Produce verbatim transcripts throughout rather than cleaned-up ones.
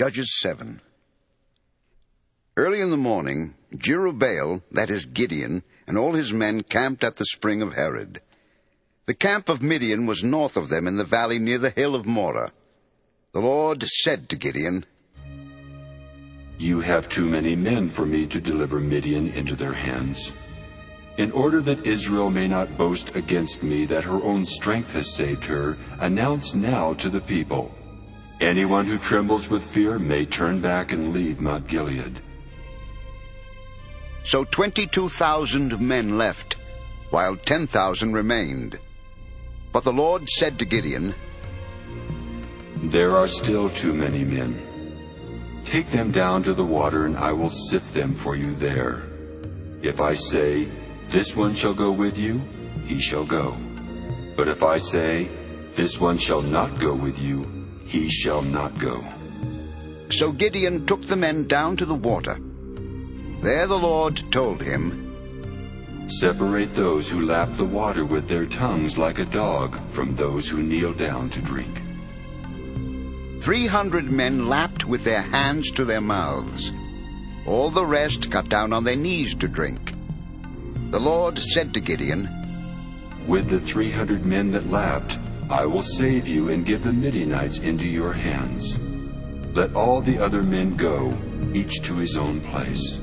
Judges seven. Early in the morning, Jerubbaal, that is Gideon, and all his men camped at the spring of Harod. The camp of Midian was north of them in the valley near the hill of Moreh. The Lord said to Gideon, "You have too many men for me to deliver Midian into their hands. In order that Israel may not boast against me that her own strength has saved her, announce now to the people, anyone who trembles with fear may turn back and leave Mount Gilead." So twenty-two thousand men left, while ten thousand remained. But the Lord said to Gideon, "There are still too many men. Take them down to the water, and I will sift them for you there. If I say, 'This one shall go with you,' he shall go. But if I say, 'This one shall not go with you,' he shall not go." So Gideon took the men down to the water. There the Lord told him, "Separate those who lap the water with their tongues like a dog from those who kneel down to drink." Three hundred men lapped with their hands to their mouths. All the rest got down on their knees to drink. The Lord said to Gideon, "With the three hundred men that lapped, I will save you and give the Midianites into your hands. Let all the other men go, each to his own place."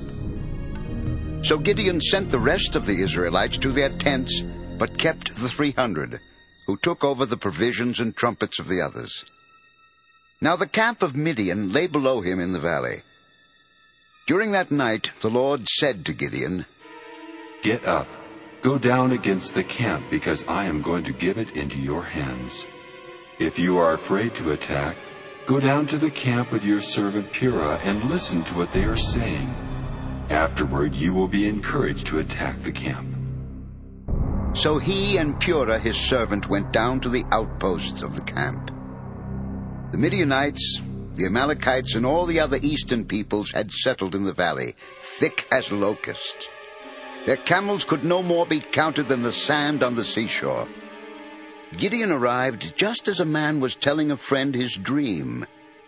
So Gideon sent the rest of the Israelites to their tents, but kept the three hundred, who took over the provisions and trumpets of the others. Now the camp of Midian lay below him in the valley. During that night the Lord said to Gideon, "Get up, go down against the camp, because I am going to give it into your hands. If you are afraid to attack, go down to the camp with your servant Purah and listen to what they are saying. Afterward you will be encouraged to attack the camp." So he and Purah his servant went down to the outposts of the camp. The Midianites, the Amalekites, and all the other eastern peoples had settled in the valley, thick as locusts. Their camels could no more be counted than the sand on the seashore. Gideon arrived just as a man was telling a friend his dream.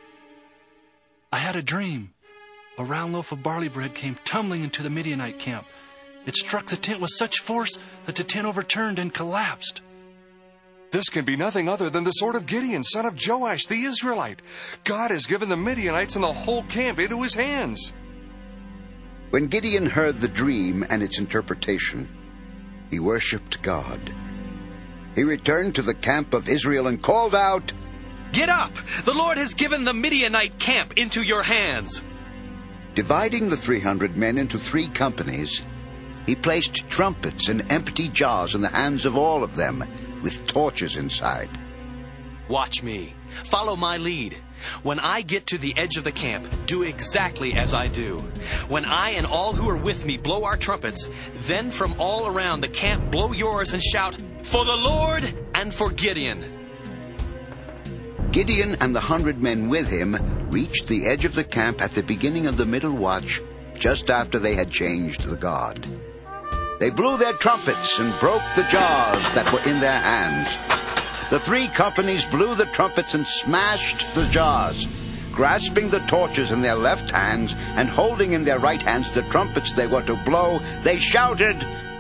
"I had a dream. A round loaf of barley bread came tumbling into the Midianite camp. It struck the tent with such force that the tent overturned and collapsed." "This can be nothing other than the sword of Gideon, son of Joash, the Israelite. God has given the Midianites and the whole camp into his hands." When Gideon heard the dream and its interpretation, he worshipped God. He returned to the camp of Israel and called out, "Get up! The Lord has given the Midianite camp into your hands." Dividing the three hundred men into three companies, he placed trumpets and empty jars in the hands of all of them, with torches inside. "Watch me. Follow my lead. When I get to the edge of the camp, do exactly as I do. When I and all who are with me blow our trumpets, then from all around the camp blow yours and shout, 'For the Lord and for Gideon.'" Gideon and the hundred men with him reached the edge of the camp at the beginning of the middle watch, just after they had changed the guard. They blew their trumpets and broke the jars that were in their hands. The three companies blew the trumpets and smashed the jars. Grasping the torches in their left hands and holding in their right hands the trumpets they were to blow, they shouted,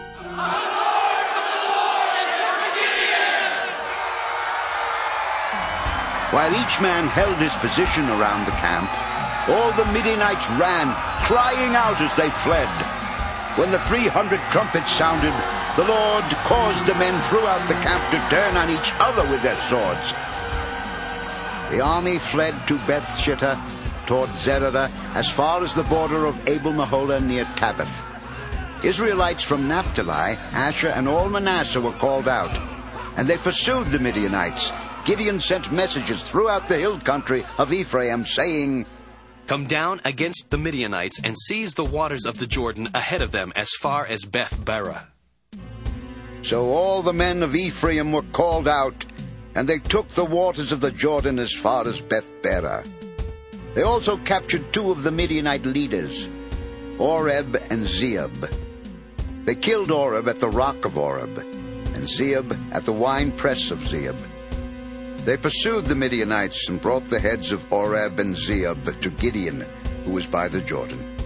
While each man held his position around the camp, all the Midianites ran, crying out as they fled. When the three hundred trumpets sounded, the Lord caused the men throughout the camp to turn on each other with their swords. The army fled to Beth-shittah toward Zererah, as far as the border of Abel-Meholah near Tabbath. Israelites from Naphtali, Asher, and all Manasseh were called out, and they pursued the Midianites. Gideon sent messages throughout the hill country of Ephraim, saying, "Come down against the Midianites and seize the waters of the Jordan ahead of them as far as Beth-barah." So all the men of Ephraim were called out, and they took the waters of the Jordan as far as Beth-barah. They also captured two of the Midianite leaders, Oreb and Zeeb. They killed Oreb at the rock of Oreb, and Zeeb at the winepress of Zeeb. They pursued the Midianites and brought the heads of Oreb and Zeeb to Gideon, who was by the Jordan.